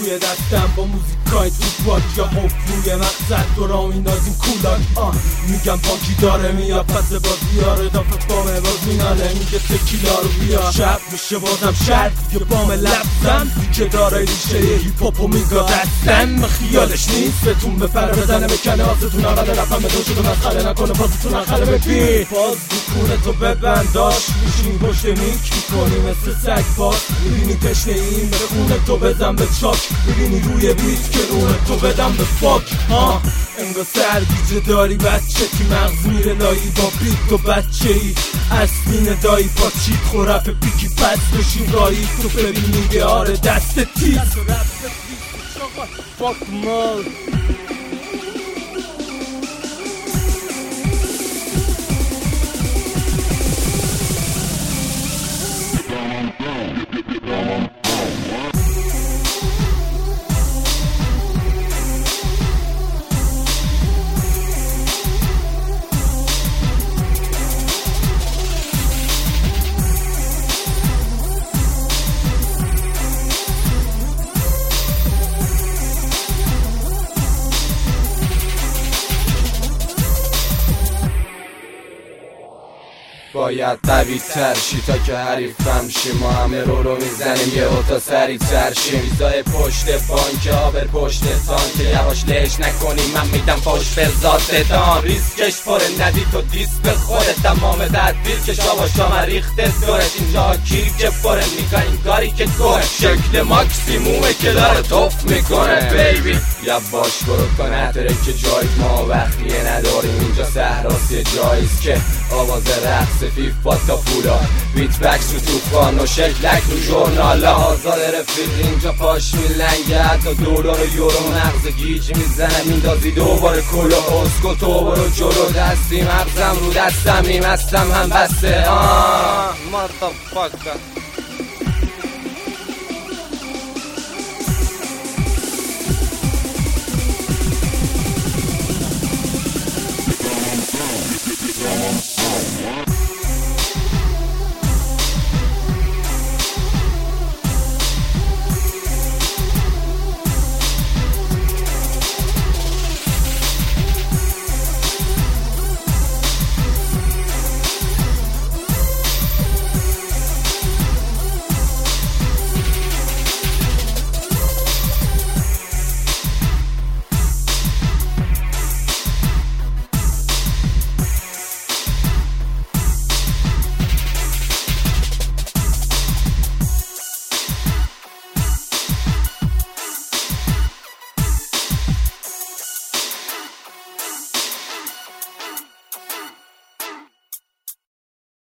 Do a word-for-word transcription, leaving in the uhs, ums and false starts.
توی دستم با موزیکای توپاک یا هوپ روی مقصد دورا میندازیم کولاک. آه میگم پاکی داره میاد پس بازیاره دافت بامه باز میناله میگه تکیلا رو بیا. شب میشه بازم شرد یه بام لبزم که داره ریشه یه هیپ هاپو میگا دستم خیالش نیست بهتون بپره بزنه بکنه آستون آقل رفم به دو شده مسخره نکنه پاستون آخره ببین باز بکونه تو ببند داشت میشین پشت میک میکنی مثل سگ پاس میبینی تشنه این به خونه تو بزن به چاک میبینی روی بیت که روح تو بدم به فاک. ها انگا سرگیجه داری بچه که مغز میره لایی با بیت تو بچه ای اصلین دایی با چیت خورف پیکی پس بشین رایی تو ببین میگه آره دست تیز فاک مال. باید قوی تر شی تا که حریفم شی ما همه رو رو میزنیم یه اوتا سریع تر شیم ویزای پشت بانک آبر پشت تانک یواش لش نکنی من میدم پشت به ذاتتان ریسکش پره ندی تو دیس به خوره تمام تدبیر که شاباشا ریخته دورت اینجا کیر که پره میکنیم کاری که گوه شکل ماکسیمومه که داره توف میکنه بیبی یا باش برو کنه تره که جای ما وقتیه نداریم اینجا سهراست یه جاییست که آواز رقص فیفا تا پولا بیت بکس رو توفان و شکلک رو ژورنالا آزاد رفیق اینجا پاش میلنگه حتی دلار و یورو مغز گیج میزنه میندازی دوباره کلو اسکو تو برو جلو دستی مغزم رو دستم میمستم هم بسته آه مادرفاکر